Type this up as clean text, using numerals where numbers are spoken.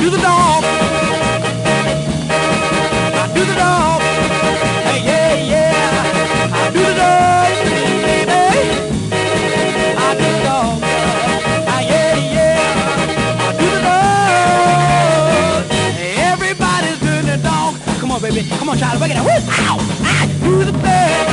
do the dog. I do the dog. Hey, yeah, yeah. I do the dog, baby. I do the dog. Ah, yeah, yeah. I do the dog. Everybody's doing the dog. Come on, baby. Come on, Charlie. Break it out. Woo! Ow! I do the dog.